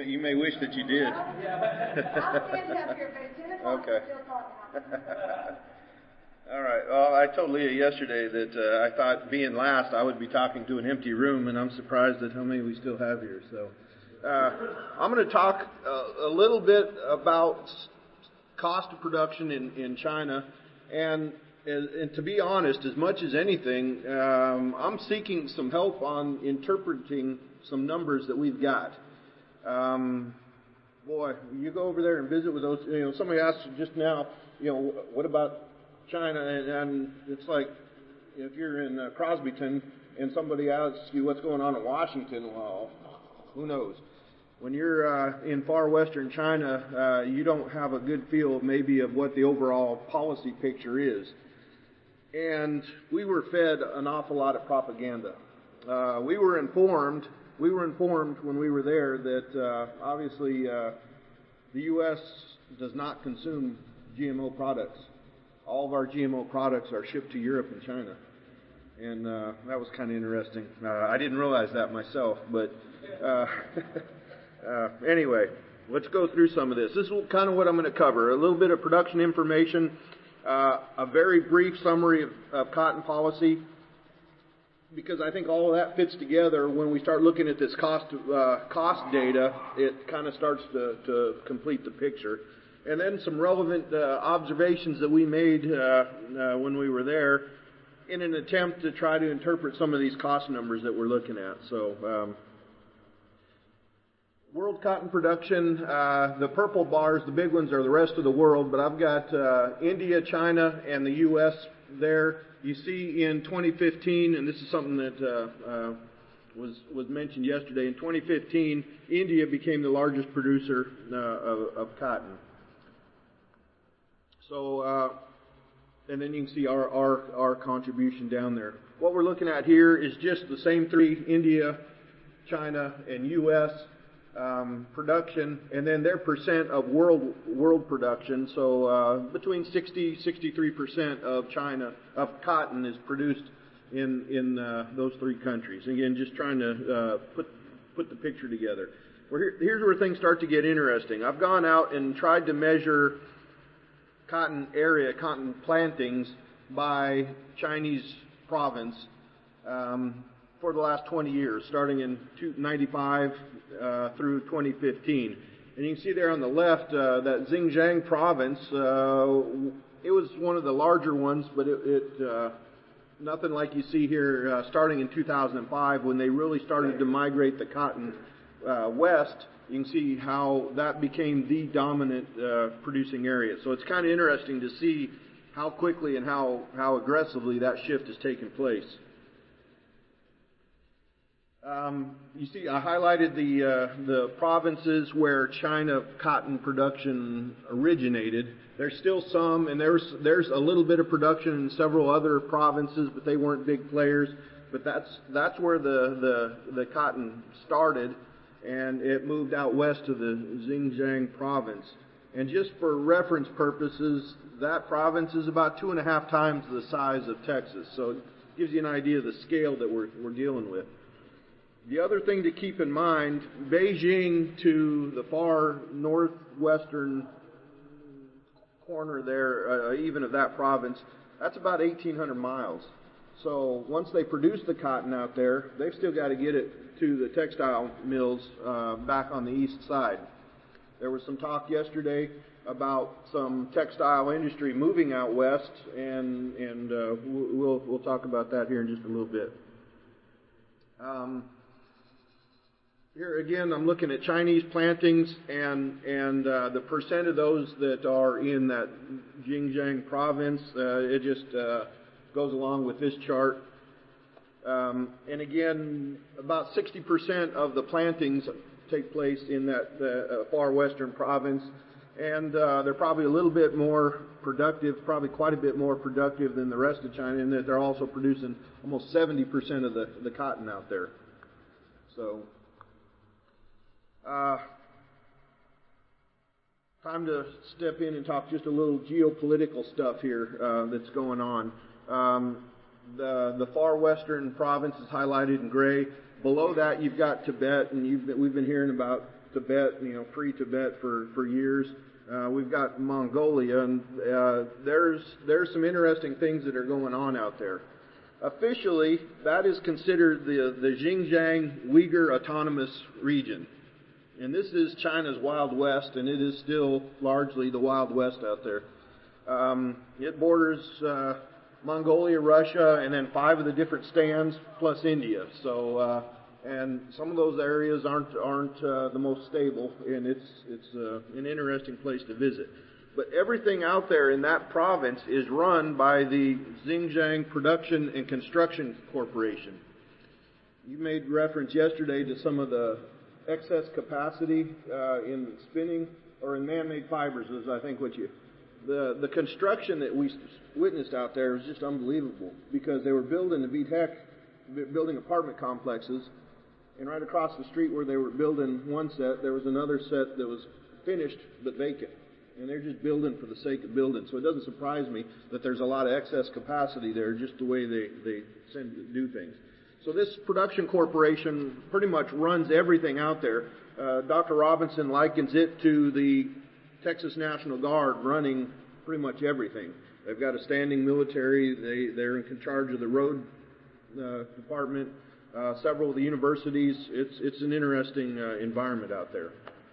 You may wish that you did. I'll stand up here, but at 10 o'clock Okay. we're still talking. All right. Well, I told Leah yesterday that I thought being last I would be talking to an empty room, and I'm surprised at how many we still have here. So I'm going to talk a little bit about cost of production in China, and to be honest, as much as anything, I'm seeking some help on interpreting some numbers that we've got. Boy, you go over there and visit with those. Somebody asked just now, what about China? And it's like if you're in Crosbyton and somebody asks you what's going on in Washington, well, who knows? When you're in far western China, you don't have a good feel maybe of what the overall policy picture is. And we were fed an awful lot of propaganda. We were informed when we were there that obviously the U.S. does not consume GMO products. All of our GMO products are shipped to Europe and China. And that was kind of interesting. I didn't realize that myself, but anyway, let's go through some of this. This is kind of what I'm going to cover. A little bit of production information, a very brief summary of cotton policy, because I think all of that fits together. When we start looking at this cost data, it kind of starts to complete the picture. And then some relevant observations that we made when we were there in an attempt to try to interpret some of these cost numbers that we're looking at. So world cotton production, the purple bars, the big ones, are the rest of the world, but I've got India, China, and the U.S. there. You see in 2015, and this is something that was mentioned yesterday, in 2015, India became the largest producer of cotton. So, and then you can see our contribution down there. What we're looking at here is just the same three: India, China, and U.S. Production, and then their percent of world production. So between 60-63% of cotton is produced in those three countries. Again, just trying to put the picture together. Well, here's where things start to get interesting. I've gone out and tried to measure cotton plantings by Chinese province for the last 20 years, starting in 1995 through 2015. And you can see there on the left that Xinjiang province, it was one of the larger ones, but it nothing like you see here starting in 2005 when they really started to migrate the cotton west. You can see how that became the dominant producing area. So it's kind of interesting to see how quickly and how aggressively that shift has taken place. You see, I highlighted the provinces where China cotton production originated. There's still some, and there's a little bit of production in several other provinces, but they weren't big players. But that's where the cotton started, and it moved out west to the Xinjiang province. And just for reference purposes, that province is about 2.5 times the size of Texas. So it gives you an idea of the scale that we're dealing with. The other thing to keep in mind, Beijing to the far northwestern corner there, even of that province, that's about 1,800 miles. So once they produce the cotton out there, they've still got to get it to the textile mills back on the east side. There was some talk yesterday about some textile industry moving out west, and we'll talk about that here in just a little bit. Here again, I'm looking at Chinese plantings and the percent of those that are in that Xinjiang province. It just goes along with this chart. And again, about 60% of the plantings take place in that far western province, and they're probably a little bit more productive, probably quite a bit more productive than the rest of China, in that they're also producing almost 70% of the cotton out there. So. Time to step in and talk just a little geopolitical stuff here that's going on. The far western province is highlighted in gray. Below that, you've got Tibet, and we've been hearing about Tibet, free Tibet for years. We've got Mongolia, and there's some interesting things that are going on out there. Officially, that is considered the Xinjiang Uyghur Autonomous Region. And this is China's Wild West, and it is still largely the Wild West out there. It borders Mongolia, Russia, and then 5 of the different stands, plus India. So, and some of those areas aren't the most stable, and it's an interesting place to visit. But everything out there in that province is run by the Xinjiang Production and Construction Corporation. You made reference yesterday to some of the excess capacity in spinning or in man-made fibers is, I think, the construction that we witnessed out there was just unbelievable, because they were building the VTech, building apartment complexes, and right across the street where they were building one set, there was another set that was finished but vacant. And they're just building for the sake of building. So it doesn't surprise me that there's a lot of excess capacity there, just the way they tend to do things. So this production corporation pretty much runs everything out there. Dr. Robinson likens it to the Texas National Guard running pretty much everything. They've got a standing military. They're in charge of the road department, several of the universities. It's an interesting environment out there.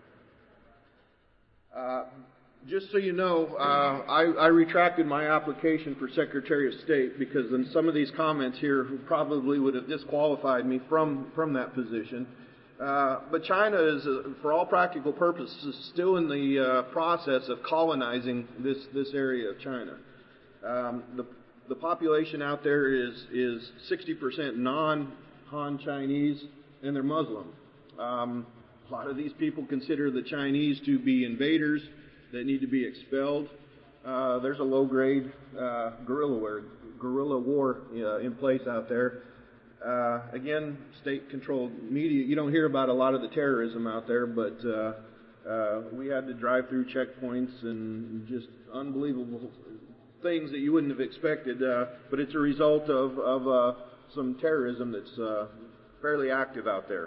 Just so you know, I retracted my application for Secretary of State, because in some of these comments here probably would have disqualified me from that position. But China is, for all practical purposes, still in the process of colonizing this area of China. The population out there is 60% non-Han Chinese, and they're Muslim. A lot of these people consider the Chinese to be invaders that need to be expelled. There's a low-grade guerrilla war in place out there. Again, state-controlled media. You don't hear about a lot of the terrorism out there, but we had to drive through checkpoints and just unbelievable things that you wouldn't have expected. But it's a result of some terrorism that's fairly active out there.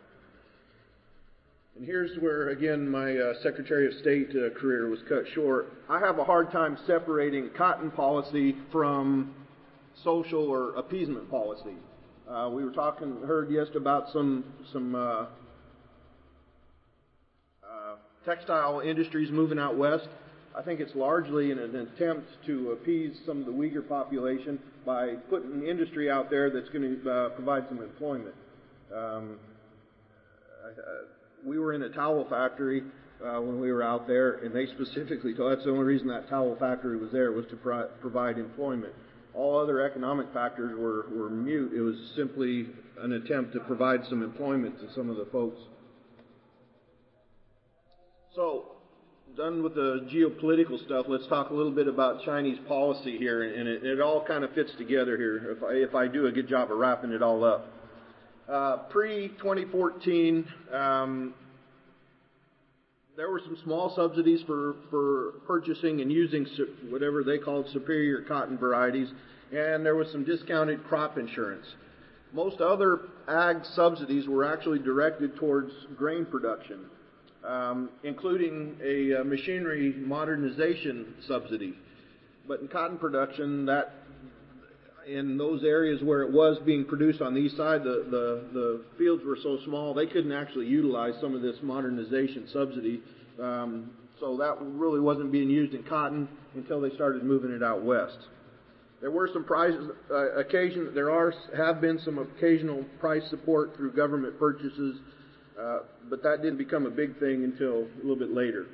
And here's where, again, my Secretary of State career was cut short. I have a hard time separating cotton policy from social or appeasement policy. We were heard yesterday about some textile industries moving out west. I think it's largely in an attempt to appease some of the Uyghur population by putting industry out there that's going to provide some employment. We were in a towel factory when we were out there, and they specifically told us that's the only reason that towel factory was there, was to provide employment. All other economic factors were mute. It was simply an attempt to provide some employment to some of the folks. So, done with the geopolitical stuff, let's talk a little bit about Chinese policy here, and it all kind of fits together here, if I do a good job of wrapping it all up. Pre-2014, there were some small subsidies for purchasing and using whatever they called superior cotton varieties, and there was some discounted crop insurance. Most other ag subsidies were actually directed towards grain production, including a machinery modernization subsidy. But in cotton production, in those areas where it was being produced on the east side, the fields were so small they couldn't actually utilize some of this modernization subsidy. So that really wasn't being used in cotton until they started moving it out west. There were some have been some occasional price support through government purchases, but that didn't become a big thing until a little bit later.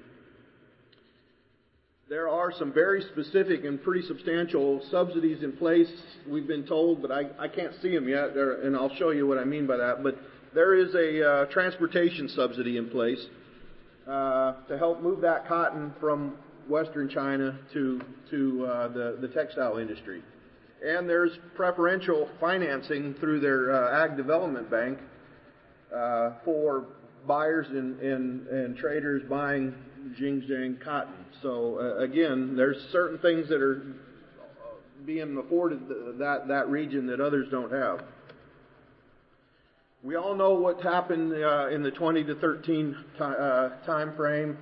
There are some very specific and pretty substantial subsidies in place, we've been told, but I can't see them yet, and I'll show you what I mean by that. But there is a transportation subsidy in place to help move that cotton from western China to the textile industry. And there's preferential financing through their Ag Development Bank for buyers and traders buying Xinjiang cotton. So again, there's certain things that are being afforded that region that others don't have. We all know what happened in the 20 to 13 time frame.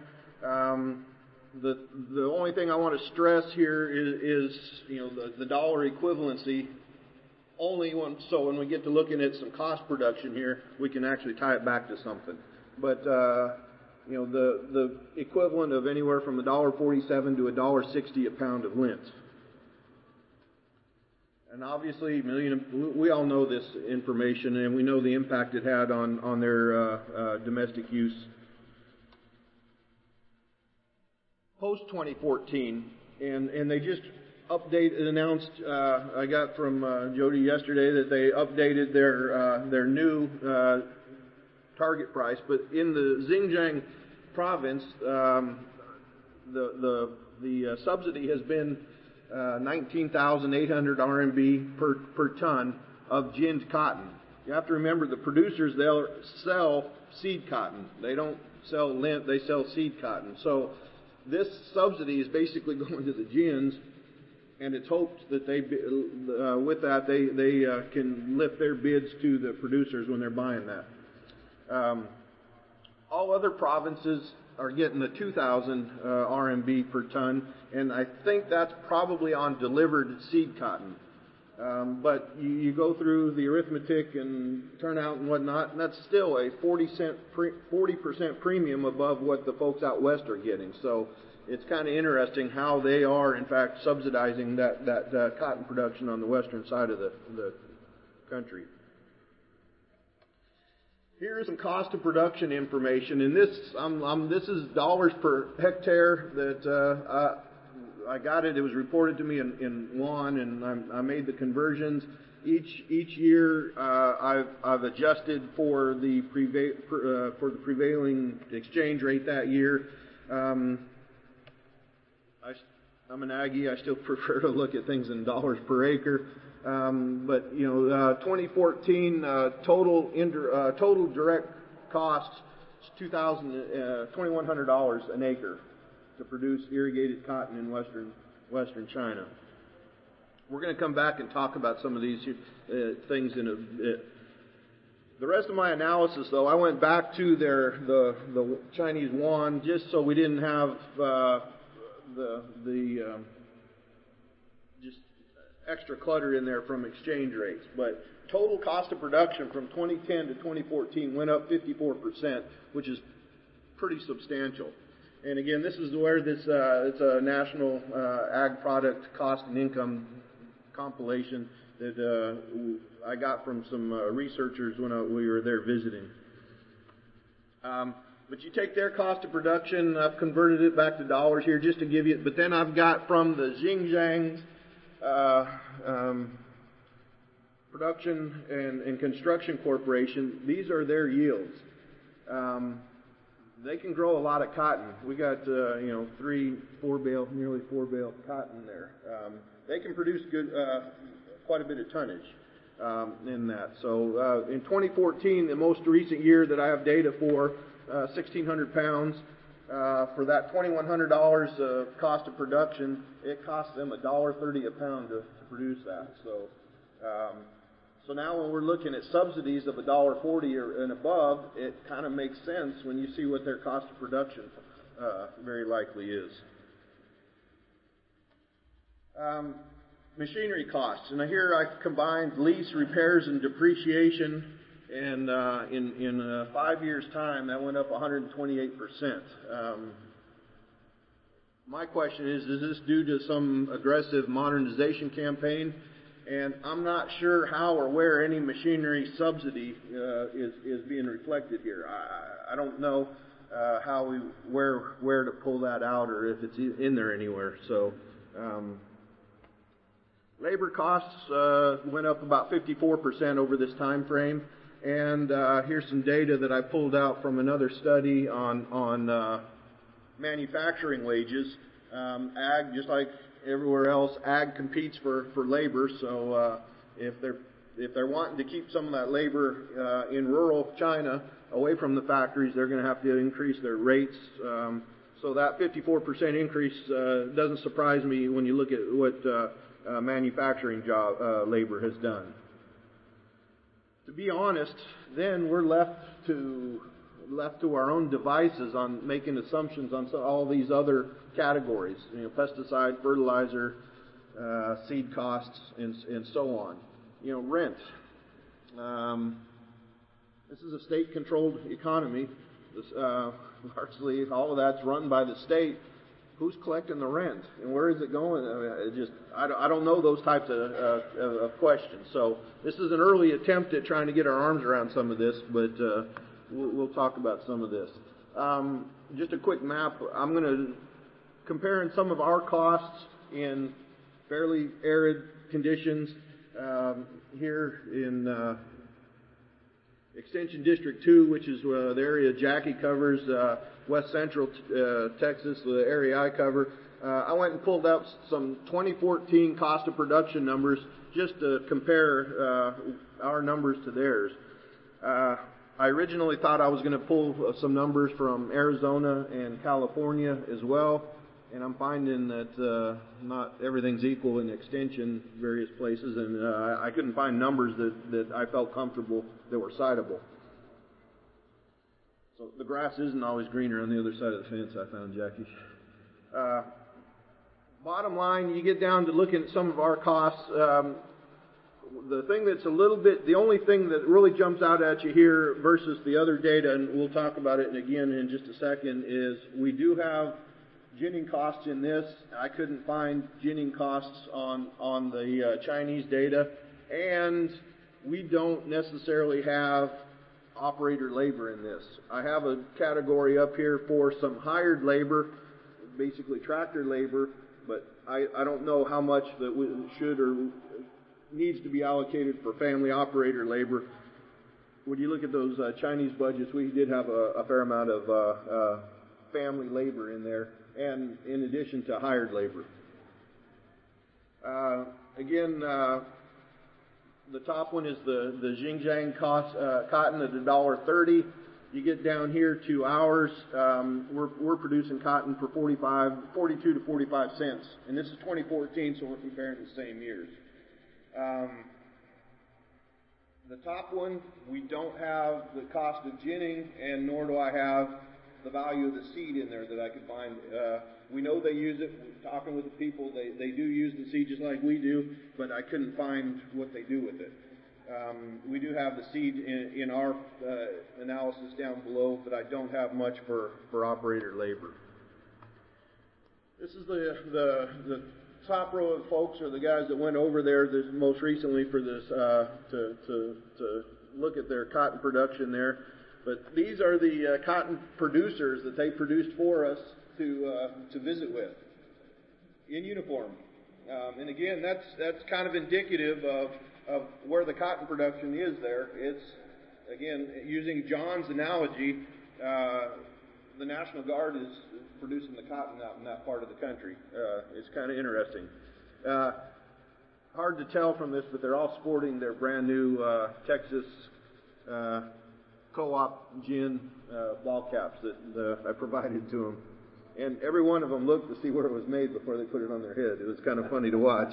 The only thing I want to stress here is the dollar equivalency. When we get to looking at some cost production here, we can actually tie it back to something. But the equivalent of anywhere from $1.47 to $1.60 a pound of lint. And obviously, we all know this information, and we know the impact it had on their domestic use. Post 2014, and they just announced. I got from Jody yesterday that they updated their new target price. But in the Xinjiang province, the subsidy has been 19,800 RMB per ton of ginned cotton. You have to remember the producers, they'll sell seed cotton. They don't sell lint, they sell seed cotton. So this subsidy is basically going to the gins, and it's hoped that with that they can lift their bids to the producers when they're buying that. All other provinces are getting the 2,000 RMB per ton, and I think that's probably on delivered seed cotton. But you go through the arithmetic and turnout and whatnot, and that's still a 40% premium above what the folks out west are getting. So it's kind of interesting how they are, in fact, subsidizing that cotton production on the western side of the country. Here's some cost of production information, and this is dollars per hectare that I got it. It was reported to me in yuan, and I made the conversions. Each year I've adjusted for the prevailing exchange rate that year. I'm an Aggie. I still prefer to look at things in dollars per acre. But 2014 total direct costs is $2,100 an acre to produce irrigated cotton in western China. We're going to come back and talk about some of these things in a bit. The rest of my analysis, though, I went back to the Chinese yuan just so we didn't have just extra clutter in there from exchange rates. But total cost of production from 2010 to 2014 went up 54%, which is pretty substantial. And again, this is where it's a national ag product cost and income compilation that I got from some researchers when we were there visiting. But you take their cost of production, I've converted it back to dollars here just to give you, but then I've got from the Xinjiang Production and Construction Corporation, these are their yields. They can grow a lot of cotton. We got, nearly 4 bale cotton there. They can produce quite a bit of tonnage in that. So in 2014, the most recent year that I have data for, 1,600 pounds. For that $2,100 of cost of production, it costs them $1.30 a pound to produce that. So now when we're looking at subsidies of $1.40 and above, it kind of makes sense when you see what their cost of production very likely is. Machinery costs, and here I've combined lease, repairs, and depreciation. And in 5 years' time, that went up 128%. My question is this due to some aggressive modernization campaign? And I'm not sure how or where any machinery subsidy is being reflected here. I don't know where to pull that out or if it's in there anywhere. So labor costs went up about 54% over this time frame. And here's some data that I pulled out from another study on manufacturing wages. Ag, just like everywhere else, ag competes for labor. So if they're wanting to keep some of that labor in rural China away from the factories, they're going to have to increase their rates. So that 54% increase doesn't surprise me when you look at what manufacturing labor has done. To be honest, then we're left to our own devices on making assumptions on all these other categories, pesticide, fertilizer, seed costs, and so on. Rent. This is a state-controlled economy. Largely, all of that's run by the state. Who's collecting the rent, and where is it going? I don't know those types of questions. So this is an early attempt at trying to get our arms around some of this, but we'll talk about some of this. Just a quick map. I'm going to comparing some of our costs in fairly arid conditions here in Extension District 2, which is the area Jackie covers, west central Texas, the area I cover. I went and pulled up some 2014 cost of production numbers just to compare our numbers to theirs. I originally thought I was going to pull some numbers from Arizona and California as well, and I'm finding that not everything's equal in Extension, various places, and I couldn't find numbers that I felt comfortable that were citable. So the grass isn't always greener on the other side of the fence, I found, Jackie. Bottom line, you get down to looking at some of our costs. The only thing that really jumps out at you here versus the other data, and we'll talk about it again in just a second, is we do have ginning costs in this. I couldn't find ginning costs on the Chinese data, and we don't necessarily have operator labor in this. I have a category up here for some hired labor, basically tractor labor, but I don't know how much that we should or needs to be allocated for family operator labor. When you look at those Chinese budgets, we did have a fair amount of family labor in there, and in addition to hired labor. Again, the top one is the Xinjiang cotton at $1.30. You get down here to ours, we're producing cotton for 42 to 45 cents, and this is 2014, so we're comparing the same years. The top one, we don't have the cost of ginning, and nor do I have the value of the seed in there that I could find. We know they use it. We're talking with the people. They do use the seed just like we do, but I couldn't find what they do with it. We do have the seed in our analysis down below, but I don't have much for operator labor. This is the top row of folks are the guys that went over there most recently for this to look at their cotton production there. But these are the cotton producers that they produced for us to visit with in uniform. And again, that's kind of indicative of where the cotton production is there. It's, again, using John's analogy, the National Guard is producing the cotton out in that part of the country. It's kind of interesting. Hard to tell from this, but they're all sporting their brand new Texas co-op gin ball caps that I provided to them. And every one of them looked to see where it was made before they put it on their head. It was kind of funny to watch.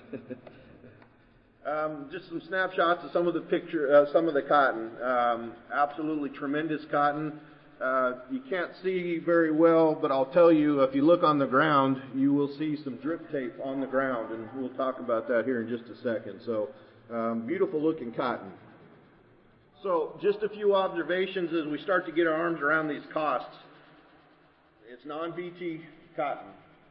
Just some snapshots of some of the cotton. Absolutely tremendous cotton. You can't see very well, but I'll tell you, if you look on the ground, you will see some drip tape on the ground, and we'll talk about that here in just a second. So, beautiful looking cotton. So, just a few observations as we start to get our arms around these costs. It's non-BT cotton.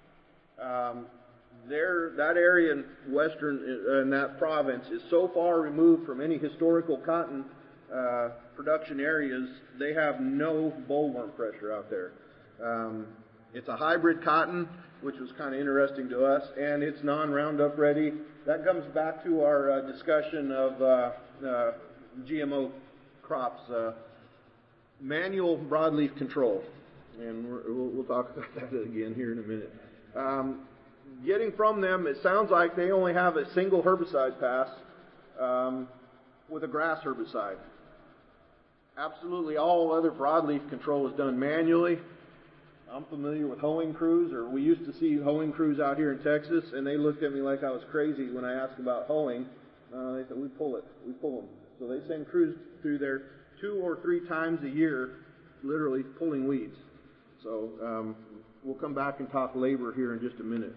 That area in in that province is so far removed from any historical cotton production areas, they have no bollworm pressure out there. It's a hybrid cotton, which was kind of interesting to us, and it's non-Roundup ready. That comes back to our discussion of GMO crops, manual broadleaf control, and we'll talk about that again here in a minute. Getting from them, it sounds like they only have a single herbicide pass with a grass herbicide. Absolutely all other broadleaf control is done manually. I'm familiar with hoeing crews, or we used to see hoeing crews out here in Texas, and they looked at me like I was crazy when I asked about hoeing. They said, we pull them. So they send crews through there 2 or 3 times a year, literally pulling weeds. So we'll come back and talk labor here in just a minute.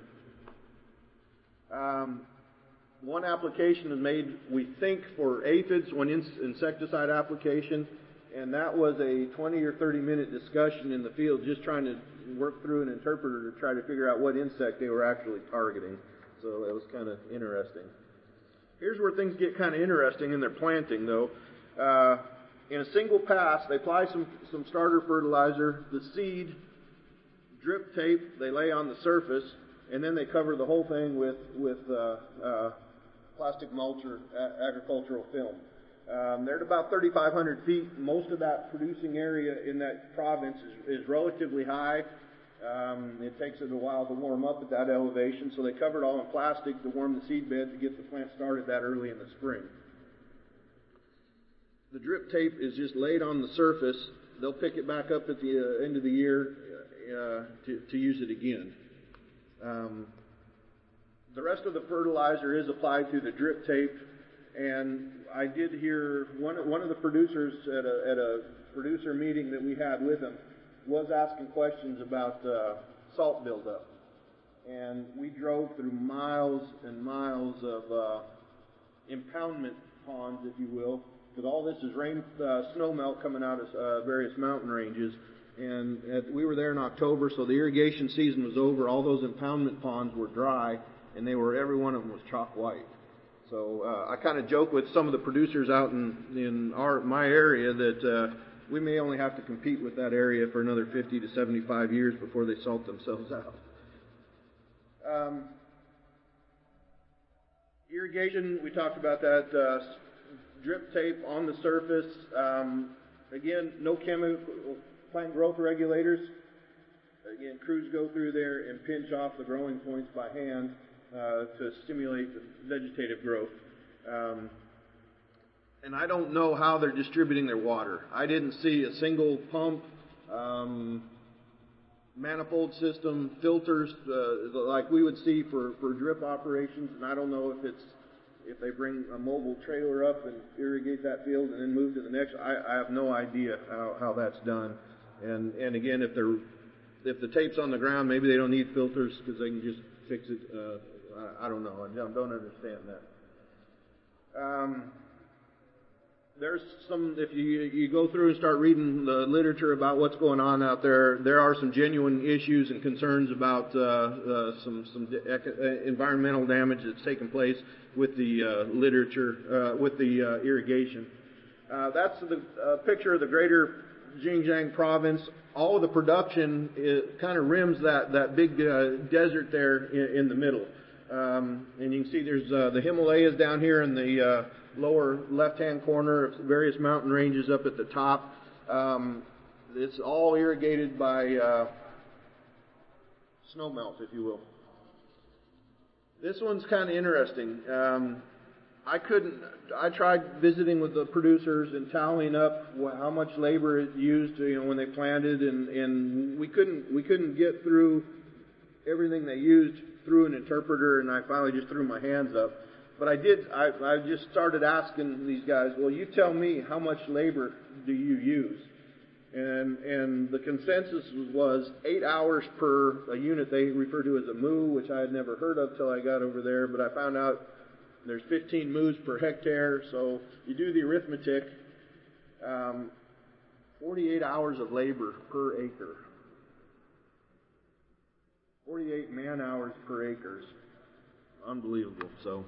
One application is made, we think, for aphids, one insecticide application, and that was a 20 or 30 minute discussion in the field just trying to work through an interpreter to try to figure out what insect they were actually targeting. So that was kind of interesting. Here's where things get kind of interesting in their planting, though. In a single pass, they apply some starter fertilizer, the seed, drip tape they lay on the surface, and then they cover the whole thing with plastic mulch or agricultural film. They're at about 3,500 feet. Most of that producing area in that province is relatively high. It takes it a while to warm up at that elevation, so they cover it all in plastic to warm the seed bed to get the plant started that early in the spring. The drip tape is just laid on the surface. They'll pick it back up at the end of the year to use it again. The rest of the fertilizer is applied through the drip tape, and I did hear one of the producers at a producer meeting that we had with him was asking questions about salt buildup. And we drove through miles and miles of impoundment ponds, if you will, because all this is snow melt coming out of various mountain ranges. And we were there in October, so the irrigation season was over. All those impoundment ponds were dry, and every one of them was chalk white. So I kind of joke with some of the producers out in my area that we may only have to compete with that area for another 50 to 75 years before they salt themselves out. Irrigation, we talked about that. Drip tape on the surface. Again, no chemical plant growth regulators. Again, crews go through there and pinch off the growing points by hand to stimulate the vegetative growth. And I don't know how they're distributing their water. I didn't see a single pump, manifold system, filters like we would see for drip operations, and I don't know if they bring a mobile trailer up and irrigate that field and then move to the next. I have no idea how that's done. And again, if the tape's on the ground, maybe they don't need filters because they can just fix it. I don't know. I don't understand that. There's if you go through and start reading the literature about what's going on out there, there are some genuine issues and concerns about some environmental damage that's taken place with the with the irrigation. That's the picture of the greater Xinjiang province. All of the production kind of rims that big desert there in the middle. And you can see there's the Himalayas down here in the lower left-hand corner, various mountain ranges up at the top. It's all irrigated by snowmelt, if you will. This one's kind of interesting. I tried visiting with the producers and tallying up how much labor it used, when they planted, and we couldn't get through everything they used through an interpreter, and I finally just threw my hands up. But I just started asking these guys, well, you tell me, how much labor do you use? And the consensus was 8 hours per a unit they refer to as a moo, which I had never heard of till I got over there, but I found out there's 15 moos per hectare, so you do the arithmetic, 48 hours of labor per acre. 48 man hours per acre. Unbelievable. So,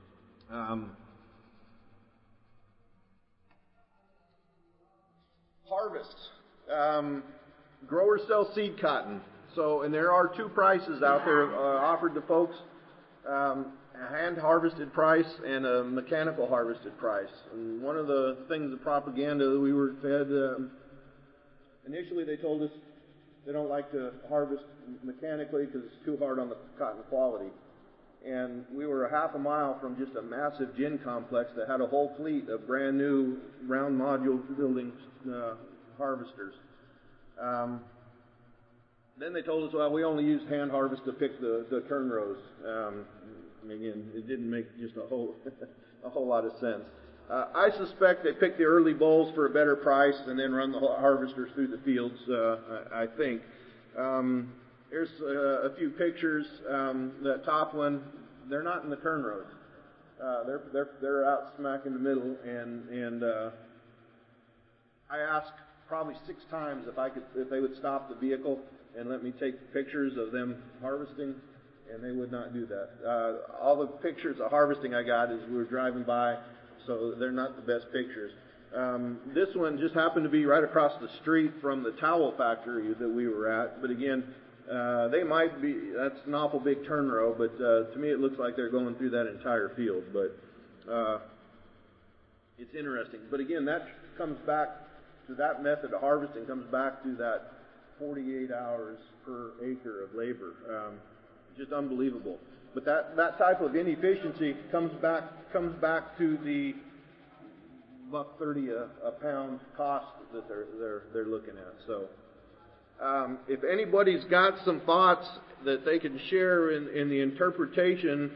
harvest. Growers sell seed cotton. So, and there are two prices out there offered to folks. A hand harvested price and a mechanical harvested price. And one of the things, the propaganda that we were fed, initially they told us they don't like to harvest mechanically because it's too hard on the cotton quality. And we were a half a mile from just a massive gin complex that had a whole fleet of brand new round module building harvesters. Then they told us, well, we only use hand harvest to pick the turn rows. Again, it didn't make just a whole lot of sense. I suspect they pick the early bulls for a better price and then run the harvesters through the fields, I think. Here's a few pictures. That top one, they're not in the turn rows. They're out smack in the middle, and I asked probably 6 times if they would stop the vehicle and let me take pictures of them harvesting, and they would not do that. All the pictures of harvesting I got is we were driving by, so they're not the best pictures. This one just happened to be right across the street from the towel factory that we were at, but again, they might be, that's an awful big turn row, but to me it looks like they're going through that entire field, but it's interesting. But again, that comes back to that method of harvesting, comes back to that 48 hours per acre of labor. Just unbelievable. But that type of inefficiency comes back to the $1.30 a pound cost that they're looking at. So if anybody's got some thoughts that they can share in the interpretation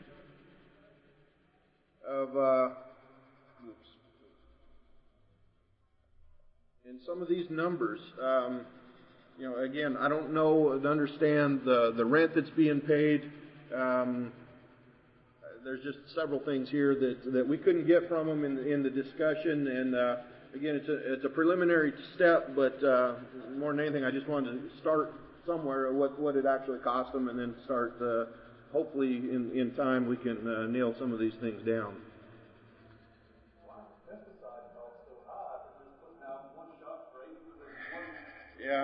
of in some of these numbers, again, I don't know and understand the rent that's being paid. There's just several things here that we couldn't get from them in the discussion, and again, it's a preliminary step, but more than anything, I just wanted to start somewhere what it actually cost them, and then start. Hopefully, in time, we can nail some of these things down. Yeah.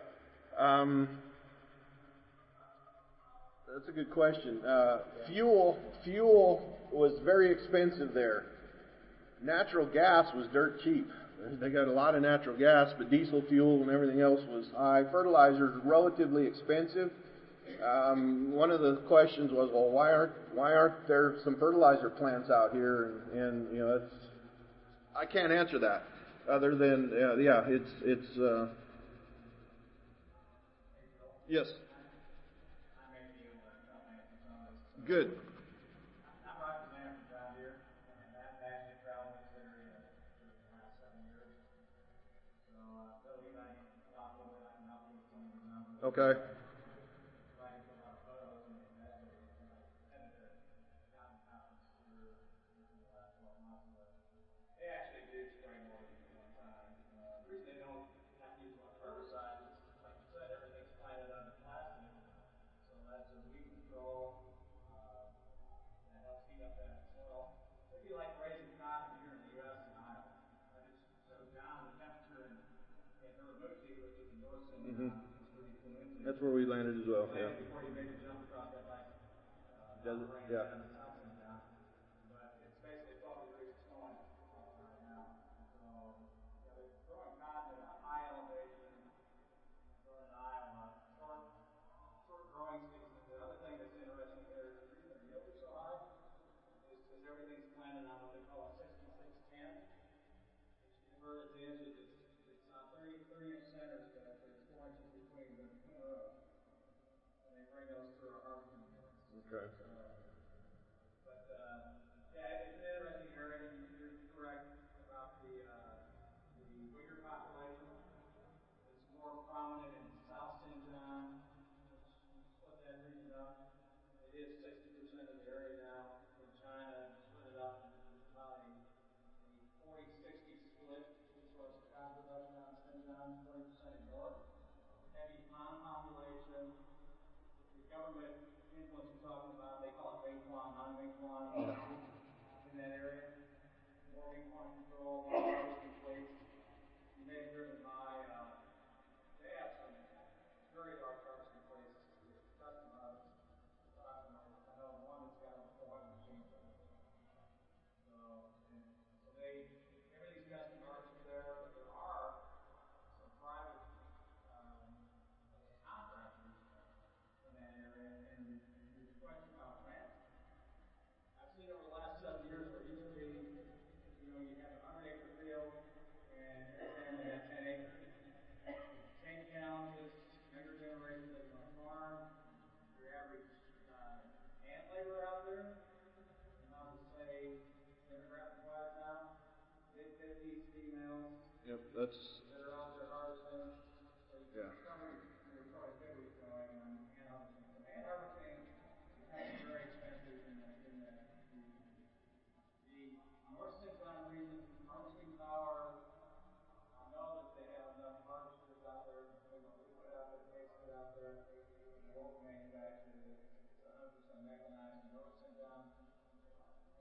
That's a good question. Fuel was very expensive there. Natural gas was dirt cheap. They got a lot of natural gas, but diesel fuel and everything else was high. Fertilizer is relatively expensive. One of the questions was, well, why aren't there some fertilizer plants out here? And I can't answer that. Other than it's. Yes. Good. I'm representing from John Deere, and I've actually traveled this area for the last 7 years. So, Bill, you might talk a little bit. I can help you with some of these numbers. Okay. Providing a lot of photos and investors. And I attended the Cotton Conference here in the last 12 months, but they actually do spray more than one time. The reason they don't have to use much herbicide is, like you said, everything's planted under plastic, so that's a weed control. That helps heat up that soil. It'd be like raising cotton here in the U.S. and Iowa. I just showed John the temperature in Urumqi, which is the North Central. That's where you flew into. That's where we landed as well. Yeah. Before you made the jump across that nice Desert. range Yeah. down to South Central. But it's basically 12 degrees of snowing right now. So they're growing cotton at a high elevation. Growing in Iowa. Short growing season. The other thing that's interesting here is the reason their yields are so high is because everything's planted on what they call a 66-10, which where it is it's on 30-inch centers, but there's 4 inches between rows, and they bring those through our harvesting units. Okay. So, but it's an interesting area. You're correct about the Uyghur population. It's more prominent in South Xinjiang, which split that region up. It is 60% of the area now in China, split it up, and there's about a 40-60 split as far as the cotton production out in Xinjiang, 40% in north. Heavy Han population. The government influence you're talking about, they call it Meituan, non-Meituan in that area. More Meituan control, more harvesting fleets. You may have driven by, they have some very large harvesting places. Customers talking about, I know one that's got over 400 machines in it. So everything's custom harvested there, but there are some private contractors in that area. And your question about rent, I've seen over the last 7 years where it used to be, you had 100 acre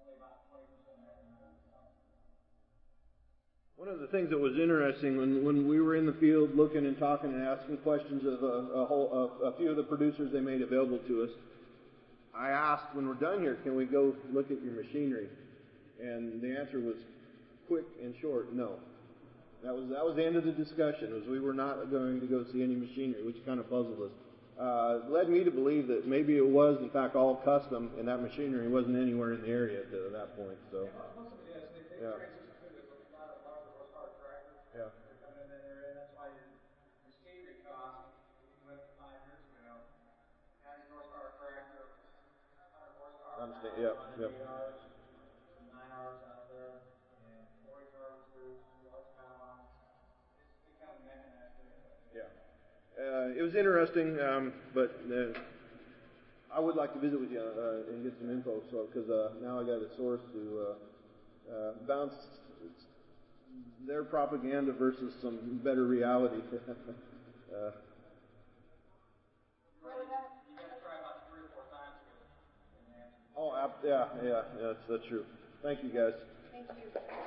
only about 20% mechanized. So. One of the things that was interesting when we were in the field looking and talking and asking questions of a few of the producers they made available to us, I asked, when we're done here, can we go look at your machinery? And the answer was quick and short, no. That was the end of the discussion, was we were not going to go see any machinery, which kind of puzzled us. It led me to believe that maybe it was, in fact, all custom, and that machinery wasn't anywhere in the area at that point. So, yeah, most of it is. They transitioned to a lot of larger horsepower tractors. Yeah. They're coming in that area. That's why your machinery cost, if you went 5 years ago, 90 horsepower tractor, 100 horsepower. Understand, now, yeah, yep. 8 Rs, some 9 Rs out there, and 4 harvesters, large combines. It's become mechanized pretty quickly. Yeah. It was interesting, but I would like to visit with you and get some info, because now I got a source to bounce their propaganda versus some better reality. You got to try about 3 or 4 times to get an answer. Yeah, that's true. Thank you, guys. Thank you.